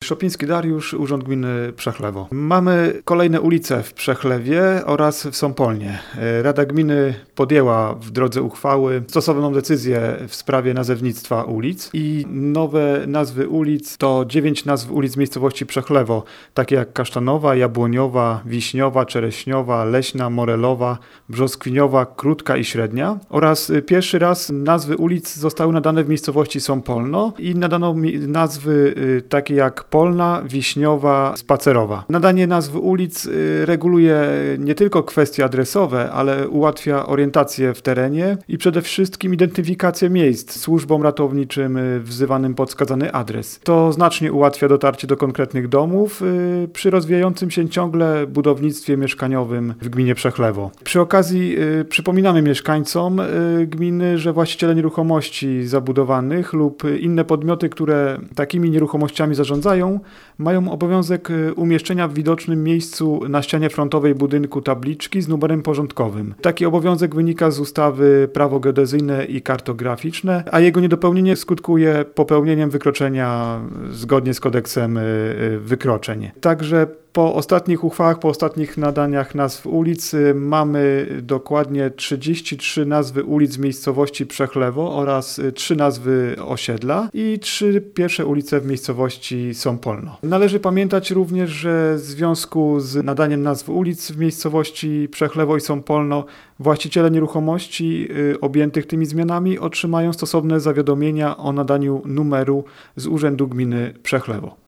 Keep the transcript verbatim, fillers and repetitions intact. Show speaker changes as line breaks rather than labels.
Szopiński Dariusz, Urząd Gminy Przechlewo. Mamy kolejne ulice w Przechlewie oraz w Sąpolnie. Rada Gminy podjęła w drodze uchwały stosowną decyzję w sprawie nazewnictwa ulic i nowe nazwy ulic to dziewięć nazw ulic w miejscowości Przechlewo, takie jak Kasztanowa, Jabłoniowa, Wiśniowa, Czereśniowa, Leśna, Morelowa, Brzoskwiniowa, Krótka i Średnia oraz pierwszy raz nazwy ulic zostały nadane w miejscowości Sąpolno i nadano mi nazwy takie jak Polna, Wiśniowa, Spacerowa. Nadanie nazw ulic reguluje nie tylko kwestie adresowe, ale ułatwia orientację w terenie i przede wszystkim identyfikację miejsc służbom ratowniczym wzywanym pod wskazany adres. To znacznie ułatwia dotarcie do konkretnych domów przy rozwijającym się ciągle budownictwie mieszkaniowym w gminie Przechlewo. Przy okazji przypominamy mieszkańcom gminy, że właściciele nieruchomości zabudowanych lub inne podmioty, które takimi nieruchomościami zarządzają, mają obowiązek umieszczenia w widocznym miejscu na ścianie frontowej budynku tabliczki z numerem porządkowym. Taki obowiązek wynika z ustawy Prawo geodezyjne i kartograficzne, a jego niedopełnienie skutkuje popełnieniem wykroczenia zgodnie z kodeksem wykroczeń. Także po ostatnich uchwałach, po ostatnich nadaniach nazw ulic mamy dokładnie trzydzieści trzy nazwy ulic w miejscowości Przechlewo oraz trzy nazwy osiedla i trzy pierwsze ulice w miejscowości Sąpolno. Należy pamiętać również, że w związku z nadaniem nazw ulic w miejscowości Przechlewo i Sąpolno właściciele nieruchomości objętych tymi zmianami otrzymają stosowne zawiadomienia o nadaniu numeru z Urzędu Gminy Przechlewo.